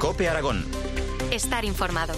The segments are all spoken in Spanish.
COPE Aragón. Estar informado.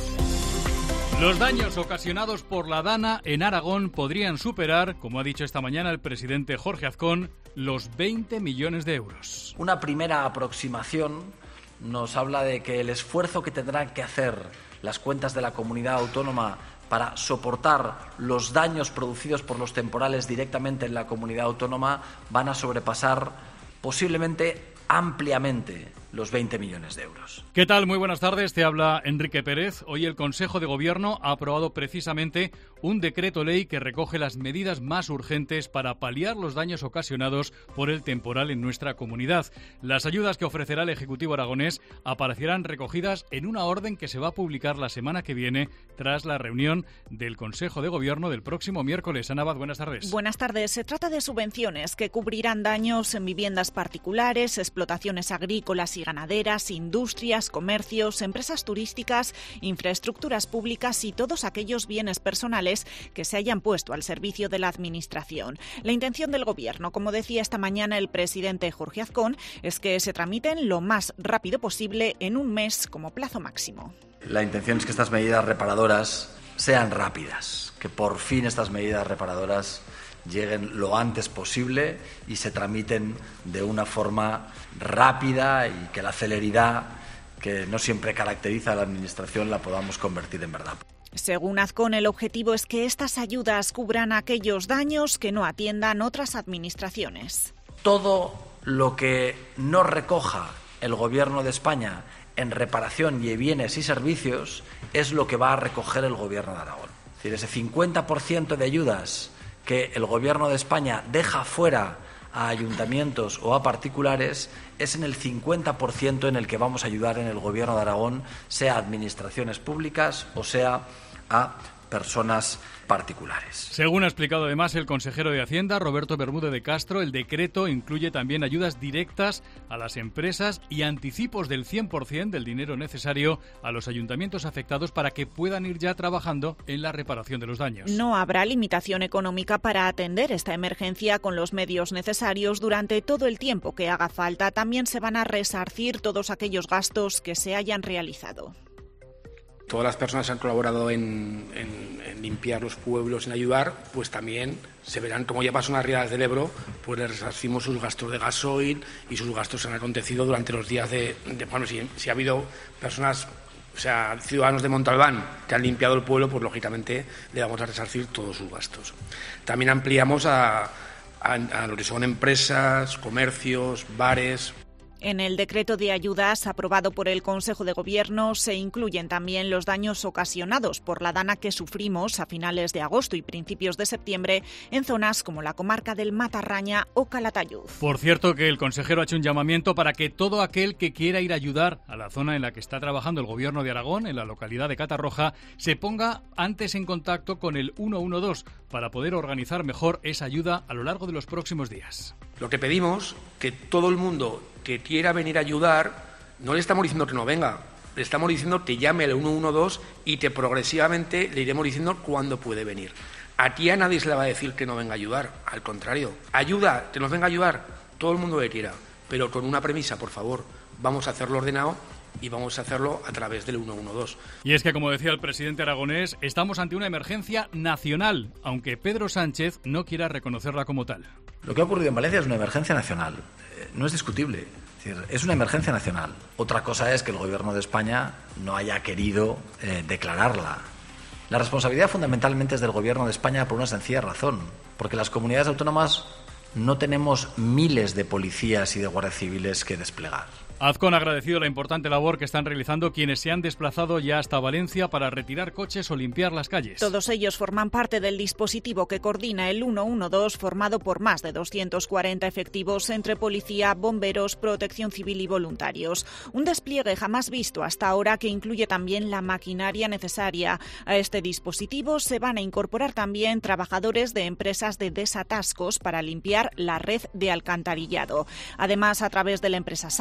Los daños ocasionados por la Dana en Aragón podrían superar, como ha dicho esta mañana el presidente Jorge Azcón, los 20 millones de euros. Una primera aproximación nos habla de que el esfuerzo que tendrán que hacer las cuentas de la comunidad autónoma para soportar los daños producidos por los temporales directamente en la comunidad autónoma van a sobrepasar posiblemente ampliamente los 20 millones de euros. ¿Qué tal? Muy buenas tardes, te habla Enrique Pérez. Hoy el Consejo de Gobierno ha aprobado precisamente un decreto ley que recoge las medidas más urgentes para paliar los daños ocasionados por el temporal en nuestra comunidad. Las ayudas que ofrecerá el Ejecutivo aragonés aparecerán recogidas en una orden que se va a publicar la semana que viene tras la reunión del Consejo de Gobierno del próximo miércoles. Ana Abad, buenas tardes. Buenas tardes. Se trata de subvenciones que cubrirán daños en viviendas particulares, explotaciones agrícolas y ganaderas, industrias, comercios, empresas turísticas, infraestructuras públicas y todos aquellos bienes personales que se hayan puesto al servicio de la Administración. La intención del Gobierno, como decía esta mañana el presidente Jorge Azcón, es que se tramiten lo más rápido posible en un mes como plazo máximo. La intención es que estas medidas reparadoras sean rápidas, que por fin estas medidas reparadoras lleguen lo antes posible y se tramiten de una forma rápida y que la celeridad que no siempre caracteriza a la Administración la podamos convertir en verdad. Según Azcón, el objetivo es que estas ayudas cubran aquellos daños que no atiendan otras administraciones. Todo lo que no recoja el Gobierno de España en reparación y bienes y servicios es lo que va a recoger el Gobierno de Aragón. Es decir, ese 50% de ayudas que el Gobierno de España deja fuera a ayuntamientos o a particulares es en el 50% en el que vamos a ayudar en el Gobierno de Aragón, sea a administraciones públicas o sea a personas particulares. Según ha explicado además el consejero de Hacienda, Roberto Bermúdez de Castro, el decreto incluye también ayudas directas a las empresas y anticipos del 100% del dinero necesario a los ayuntamientos afectados para que puedan ir ya trabajando en la reparación de los daños. No habrá limitación económica para atender esta emergencia con los medios necesarios durante todo el tiempo que haga falta. También se van a resarcir todos aquellos gastos que se hayan realizado. Todas las personas que han colaborado en limpiar los pueblos, en ayudar, pues también se verán, como ya pasó en las Riadas del Ebro, pues les resarcimos sus gastos de gasoil y sus gastos que han acontecido durante los días bueno, si ha habido personas, o sea, ciudadanos de Montalbán que han limpiado el pueblo, pues lógicamente le vamos a resarcir todos sus gastos. También ampliamos a lo que son empresas, comercios, bares. En el decreto de ayudas aprobado por el Consejo de Gobierno se incluyen también los daños ocasionados por la Dana que sufrimos a finales de agosto y principios de septiembre en zonas como la comarca del Matarraña o Calatayud. Por cierto, que el consejero ha hecho un llamamiento para que todo aquel que quiera ir a ayudar a la zona en la que está trabajando el Gobierno de Aragón, en la localidad de Catarroja, se ponga antes en contacto con el 112 para poder organizar mejor esa ayuda a lo largo de los próximos días. Lo que pedimos, que todo el mundo que quiera venir a ayudar, no le estamos diciendo que no venga, le estamos diciendo que llame al 112 y que progresivamente le iremos diciendo cuándo puede venir. A ti a nadie se le va a decir que no venga a ayudar, al contrario. Ayuda, que nos venga a ayudar, todo el mundo que quiera, pero con una premisa, por favor, vamos a hacerlo ordenado y vamos a hacerlo a través del 112. Y es que, como decía el presidente aragonés, estamos ante una emergencia nacional, aunque Pedro Sánchez no quiera reconocerla como tal. Lo que ha ocurrido en Valencia es una emergencia nacional, no es discutible, es una emergencia nacional. Otra cosa es que el Gobierno de España no haya querido declararla. La responsabilidad fundamentalmente es del Gobierno de España por una sencilla razón, porque las comunidades autónomas no tenemos miles de policías y de guardias civiles que desplegar. Azcón ha agradecido la importante labor que están realizando quienes se han desplazado ya hasta Valencia para retirar coches o limpiar las calles. Todos ellos forman parte del dispositivo que coordina el 112, formado por más de 240 efectivos entre policía, bomberos, protección civil y voluntarios. Un despliegue jamás visto hasta ahora que incluye también la maquinaria necesaria. A este dispositivo se van a incorporar también trabajadores de empresas de desatascos para limpiar la red de alcantarillado. Además, a través de la empresa Sarga, el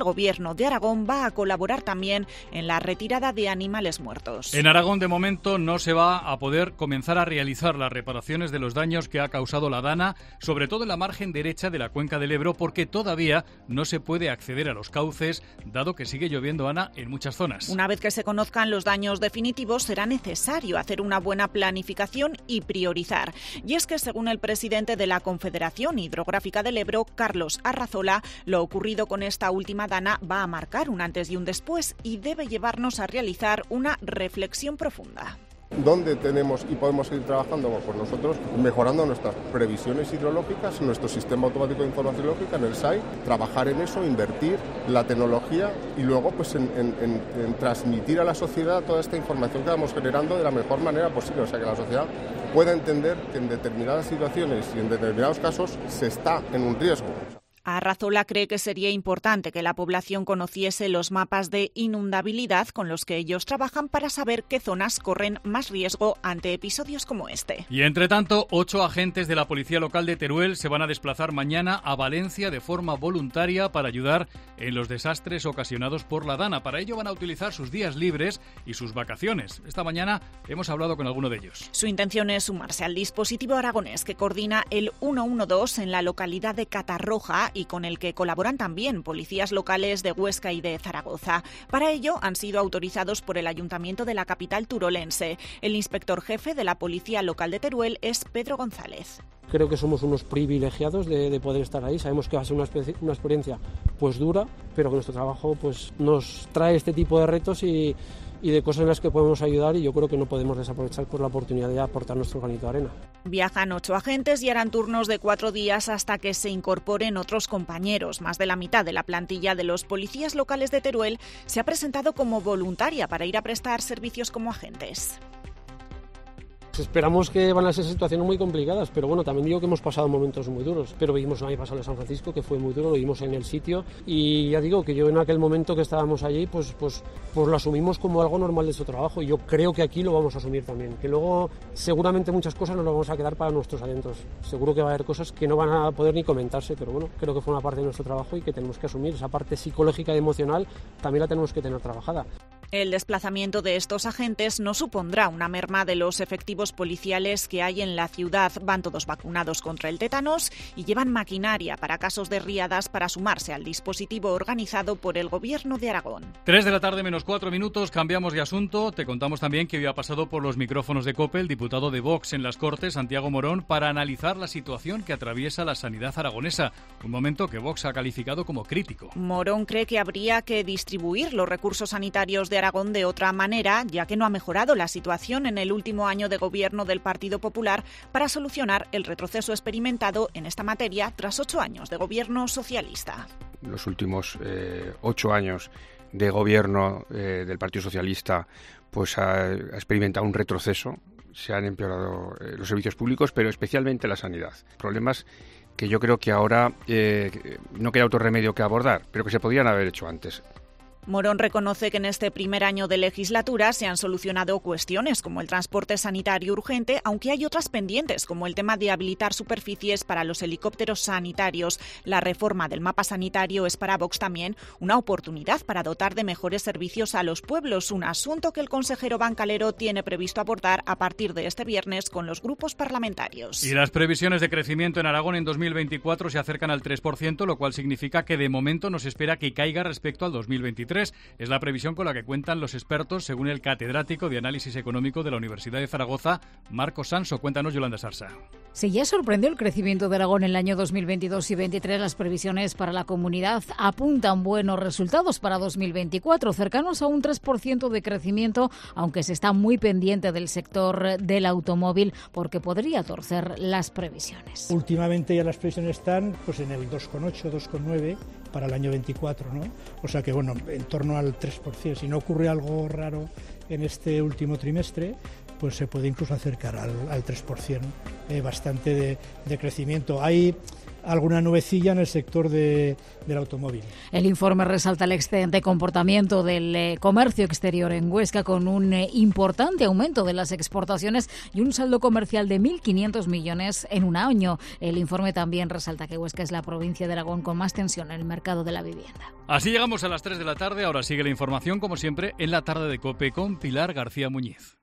Gobierno de Aragón va a colaborar también en la retirada de animales muertos. En Aragón, de momento, no se va a poder comenzar a realizar las reparaciones de los daños que ha causado la Dana, sobre todo en la margen derecha de la cuenca del Ebro, porque todavía no se puede acceder a los cauces, dado que sigue lloviendo, Ana, en muchas zonas. Una vez que se conozcan los daños definitivos, será necesario hacer una buena planificación y priorizar. Y es que, según el presidente de la Confederación Hidrográfica del Ebro, Carlos Arrazola, lo ocurrido con esta última Dana va a marcar un antes y un después y debe llevarnos a realizar una reflexión profunda. ¿Dónde tenemos y podemos seguir trabajando? Bueno, pues nosotros mejorando nuestras previsiones hidrológicas, nuestro sistema automático de información hidrológica, en el SAI, trabajar en eso, invertir la tecnología y luego pues en transmitir a la sociedad toda esta información que vamos generando de la mejor manera posible, o sea que la sociedad pueda entender que en determinadas situaciones y en determinados casos se está en un riesgo. Arrazola cree que sería importante que la población conociese los mapas de inundabilidad con los que ellos trabajan para saber qué zonas corren más riesgo ante episodios como este. Y entre tanto, 8 agentes de la Policía Local de Teruel se van a desplazar mañana a Valencia de forma voluntaria para ayudar en los desastres ocasionados por la Dana. Para ello van a utilizar sus días libres y sus vacaciones. Esta mañana hemos hablado con alguno de ellos. Su intención es sumarse al dispositivo aragonés que coordina el 112 en la localidad de Catarroja y con el que colaboran también policías locales de Huesca y de Zaragoza. Para ello han sido autorizados por el Ayuntamiento de la capital turolense. El inspector jefe de la Policía Local de Teruel es Pedro González. Creo que somos unos privilegiados de poder estar ahí. Sabemos que va a ser una experiencia pues dura, pero que nuestro trabajo pues nos trae este tipo de retos y de cosas en las que podemos ayudar, y yo creo que no podemos desaprovechar por la oportunidad de aportar nuestro granito de arena. Viajan 8 agentes y harán turnos de 4 días hasta que se incorporen otros compañeros. Más de la mitad de la plantilla de los policías locales de Teruel se ha presentado como voluntaria para ir a prestar servicios como agentes. Esperamos que van a ser situaciones muy complicadas, pero bueno, también digo que hemos pasado momentos muy duros. Pero vivimos el año pasado en San Francisco, que fue muy duro, lo vimos en el sitio, y ya digo que yo en aquel momento que estábamos allí, pues lo asumimos como algo normal de su trabajo, y yo creo que aquí lo vamos a asumir también, que luego seguramente muchas cosas nos las vamos a quedar para nuestros adentros. Seguro que va a haber cosas que no van a poder ni comentarse, pero bueno, creo que fue una parte de nuestro trabajo y que tenemos que asumir. Esa parte psicológica y emocional también la tenemos que tener trabajada. El desplazamiento de estos agentes no supondrá una merma de los efectivos policiales que hay en la ciudad. Van todos vacunados contra el tétanos y llevan maquinaria para casos de riadas para sumarse al dispositivo organizado por el Gobierno de Aragón. 3 de la tarde menos 4 minutos, cambiamos de asunto. Te contamos también que hoy ha pasado por los micrófonos de COPE el diputado de Vox en las Cortes, Santiago Morón, para analizar la situación que atraviesa la sanidad aragonesa. Un momento que Vox ha calificado como crítico. Morón cree que habría que distribuir los recursos sanitarios de Aragón de otra manera, ya que no ha mejorado la situación en el último año de gobierno del Partido Popular para solucionar el retroceso experimentado en esta materia tras 8 años de gobierno socialista. Los últimos 8 años de gobierno del Partido Socialista pues ha experimentado un retroceso. Se han empeorado los servicios públicos, pero especialmente la sanidad. Problemas que yo creo que ahora no queda otro remedio que abordar, pero que se podrían haber hecho antes. Morón reconoce que en este primer año de legislatura se han solucionado cuestiones como el transporte sanitario urgente, aunque hay otras pendientes, como el tema de habilitar superficies para los helicópteros sanitarios. La reforma del mapa sanitario es para Vox también una oportunidad para dotar de mejores servicios a los pueblos, un asunto que el consejero Bancalero tiene previsto abordar a partir de este viernes con los grupos parlamentarios. Y las previsiones de crecimiento en Aragón en 2024 se acercan al 3%, lo cual significa que de momento no se espera que caiga respecto al 2023. Es la previsión con la que cuentan los expertos, según el catedrático de Análisis Económico de la Universidad de Zaragoza, Marco Sanso. Cuéntanos, Yolanda Sarsa. Si ya sorprendió el crecimiento de Aragón en el año 2022 y 2023, las previsiones para la comunidad apuntan buenos resultados para 2024, cercanos a un 3% de crecimiento, aunque se está muy pendiente del sector del automóvil porque podría torcer las previsiones. Últimamente ya las previsiones están pues en el 2,8, 2,9 para el año 24, ¿no? O sea que, bueno, en torno al 3%. Si no ocurre algo raro en este último trimestre, pues se puede incluso acercar al 3%, bastante de crecimiento. Hay alguna nubecilla en el sector del automóvil. El informe resalta el excelente comportamiento del comercio exterior en Huesca, con un importante aumento de las exportaciones y un saldo comercial de 1.500 millones en un año. El informe también resalta que Huesca es la provincia de Aragón con más tensión en el mercado de la vivienda. Así llegamos a las 3 de la tarde. Ahora sigue la información, como siempre, en la tarde de COPE con Pilar García Muñiz.